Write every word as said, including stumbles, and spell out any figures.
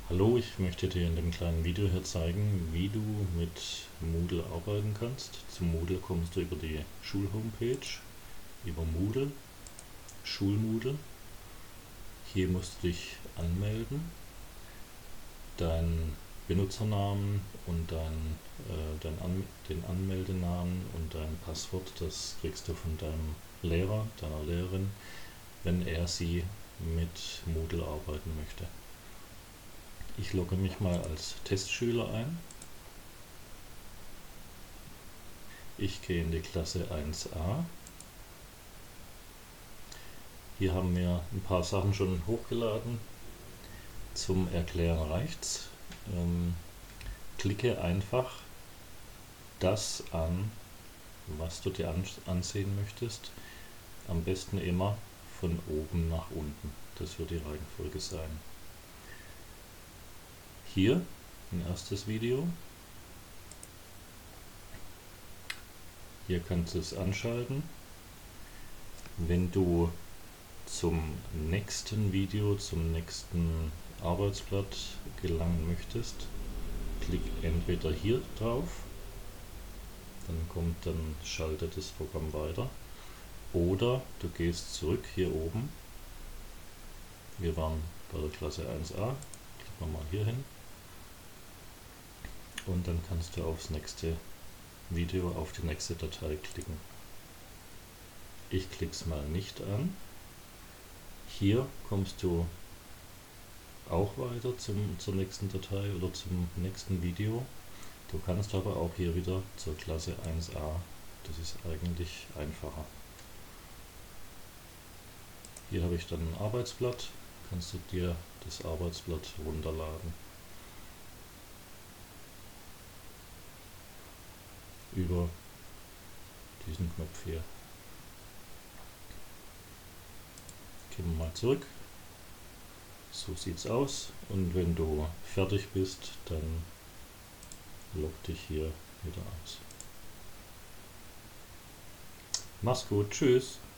Hallo, ich möchte dir in dem kleinen Video hier zeigen, wie du mit Moodle arbeiten kannst. Zum Moodle kommst du über die Schulhomepage, über Moodle, Schulmoodle. Hier musst du dich anmelden, deinen Benutzernamen und dein, äh, dein An den Anmeldenamen und dein Passwort, das kriegst du von deinem Lehrer, deiner Lehrerin, wenn er sie mit Moodle arbeiten möchte. Ich logge mich mal als Testschüler ein. Ich gehe in die Klasse eins a. Hier haben wir ein paar Sachen schon hochgeladen. Zum Erklären reicht's. Ähm, klicke einfach das an, was du dir ansehen möchtest. Am besten immer von oben nach unten. Das wird die Reihenfolge sein. Hier ein erstes Video. Hier kannst du es anschalten. Wenn du zum nächsten Video, zum nächsten Arbeitsblatt gelangen möchtest, klick entweder hier drauf, dann kommt, dann schaltet das Programm weiter, oder du gehst zurück hier oben. Wir waren bei der Klasse eins a, klicken wir mal hier hin und dann kannst du aufs nächste Video, auf die nächste Datei klicken. Ich klicke es mal nicht an. Hier kommst du auch weiter zum, zur nächsten Datei oder zum nächsten Video. Du kannst aber auch hier wieder zur Klasse eins a. Das ist eigentlich einfacher. Hier habe ich dann ein Arbeitsblatt. Kannst du dir das Arbeitsblatt runterladen. Über diesen Knopf hier. Gehen wir mal zurück. So sieht's aus, und wenn du fertig bist, dann log dich hier wieder aus. Mach's gut, tschüss!